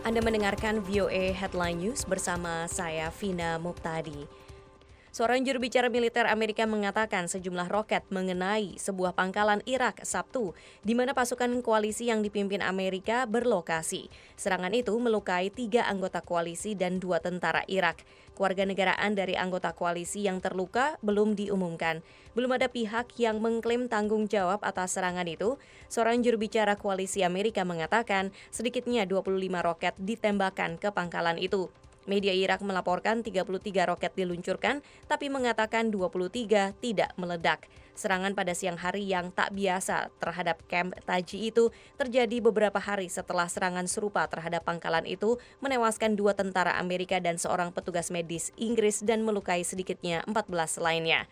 Anda mendengarkan VOA Headline News bersama saya, Vina Muptadi. Seorang juru bicara militer Amerika mengatakan sejumlah roket mengenai sebuah pangkalan Irak Sabtu, di mana pasukan koalisi yang dipimpin Amerika berlokasi. Serangan itu melukai 3 anggota koalisi dan 2 tentara Irak. Kewarganegaraan dari anggota koalisi yang terluka belum diumumkan. Belum ada pihak yang mengklaim tanggung jawab atas serangan itu. Seorang juru bicara koalisi Amerika mengatakan sedikitnya 25 roket ditembakkan ke pangkalan itu. Media Irak melaporkan 33 roket diluncurkan, tapi mengatakan 23 tidak meledak. Serangan pada siang hari yang tak biasa terhadap kamp Taji itu terjadi beberapa hari setelah serangan serupa terhadap pangkalan itu menewaskan 2 tentara Amerika dan seorang petugas medis Inggris dan melukai sedikitnya 14 lainnya.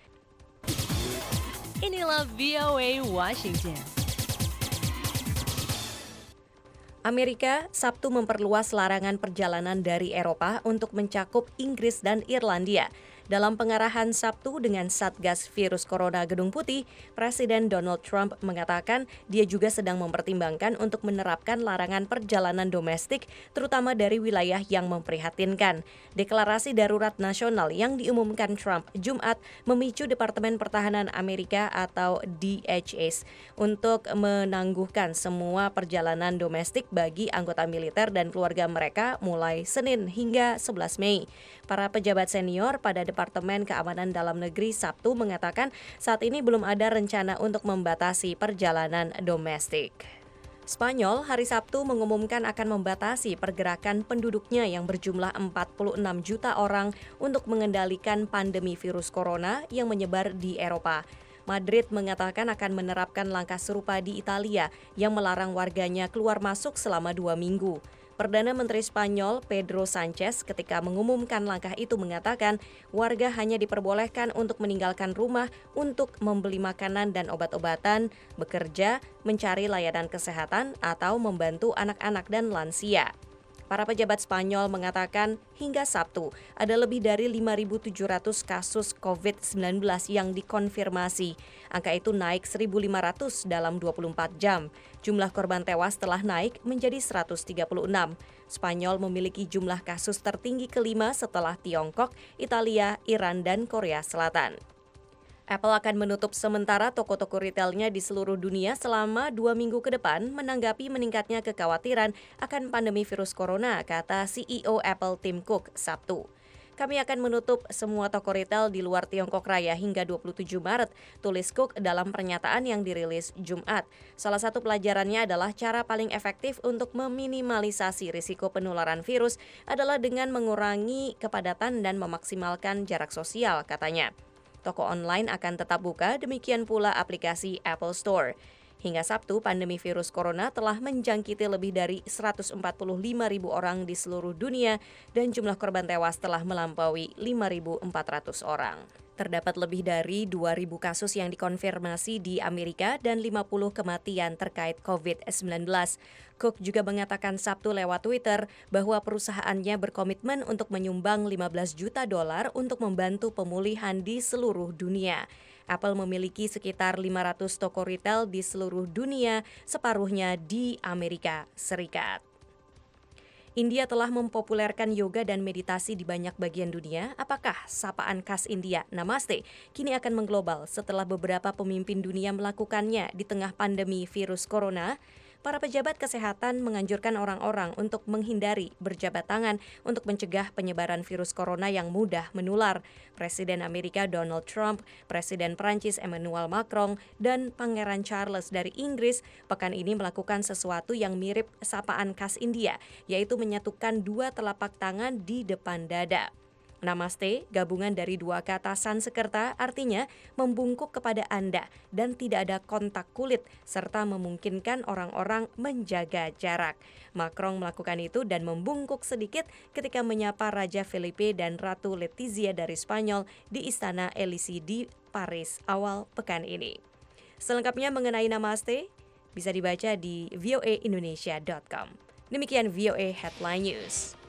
Inilah VOA Washington. Amerika Sabtu memperluas larangan perjalanan dari Eropa untuk mencakup Inggris dan Irlandia. Dalam pengarahan Sabtu dengan Satgas Virus Corona Gedung Putih, Presiden Donald Trump mengatakan dia juga sedang mempertimbangkan untuk menerapkan larangan perjalanan domestik, terutama dari wilayah yang memprihatinkan. Deklarasi darurat nasional yang diumumkan Trump Jumat memicu Departemen Pertahanan Amerika atau DHS untuk menangguhkan semua perjalanan domestik bagi anggota militer dan keluarga mereka mulai Senin hingga 11 Mei. Para pejabat senior pada Departemen Keamanan Dalam Negeri Sabtu mengatakan saat ini belum ada rencana untuk membatasi perjalanan domestik. Spanyol hari Sabtu mengumumkan akan membatasi pergerakan penduduknya yang berjumlah 46 juta orang untuk mengendalikan pandemi virus corona yang menyebar di Eropa. Madrid mengatakan akan menerapkan langkah serupa di Italia yang melarang warganya keluar masuk selama 2 minggu. Perdana Menteri Spanyol Pedro Sanchez ketika mengumumkan langkah itu mengatakan warga hanya diperbolehkan untuk meninggalkan rumah untuk membeli makanan dan obat-obatan, bekerja, mencari layanan kesehatan, atau membantu anak-anak dan lansia. Para pejabat Spanyol mengatakan hingga Sabtu ada lebih dari 5.700 kasus COVID-19 yang dikonfirmasi. Angka itu naik 1.500 dalam 24 jam. Jumlah korban tewas telah naik menjadi 136. Spanyol memiliki jumlah kasus tertinggi kelima setelah Tiongkok, Italia, Iran, dan Korea Selatan. Apple akan menutup sementara toko-toko retailnya di seluruh dunia selama 2 minggu ke depan menanggapi meningkatnya kekhawatiran akan pandemi virus corona, kata CEO Apple Tim Cook Sabtu. Kami akan menutup semua toko retail di luar Tiongkok Raya hingga 27 Maret, tulis Cook dalam pernyataan yang dirilis Jumat. Salah satu pelajarannya adalah cara paling efektif untuk meminimalisasi risiko penularan virus adalah dengan mengurangi kepadatan dan memaksimalkan jarak sosial, katanya. Toko online akan tetap buka, demikian pula aplikasi Apple Store. Hingga Sabtu, pandemi virus corona telah menjangkiti lebih dari 145.000 orang di seluruh dunia dan jumlah korban tewas telah melampaui 5.400 orang. Terdapat lebih dari 2.000 kasus yang dikonfirmasi di Amerika dan 50 kematian terkait COVID-19. Cook juga mengatakan Sabtu lewat Twitter bahwa perusahaannya berkomitmen untuk menyumbang $15 juta untuk membantu pemulihan di seluruh dunia. Apple memiliki sekitar 500 toko retail di seluruh dunia, separuhnya di Amerika Serikat. India telah mempopulerkan yoga dan meditasi di banyak bagian dunia. Apakah sapaan khas India, Namaste, kini akan mengglobal setelah beberapa pemimpin dunia melakukannya di tengah pandemi virus corona? Para pejabat kesehatan menganjurkan orang-orang untuk menghindari berjabat tangan untuk mencegah penyebaran virus corona yang mudah menular. Presiden Amerika Donald Trump, Presiden Prancis Emmanuel Macron, dan Pangeran Charles dari Inggris pekan ini melakukan sesuatu yang mirip sapaan khas India, yaitu menyatukan 2 telapak tangan di depan dada. Namaste, gabungan dari 2 kata Sanskerta, artinya membungkuk kepada Anda dan tidak ada kontak kulit, serta memungkinkan orang-orang menjaga jarak. Macron melakukan itu dan membungkuk sedikit ketika menyapa Raja Felipe dan Ratu Letizia dari Spanyol di Istana Elysee di Paris awal pekan ini. Selengkapnya mengenai Namaste bisa dibaca di voaindonesia.com. Demikian VOA Headline News.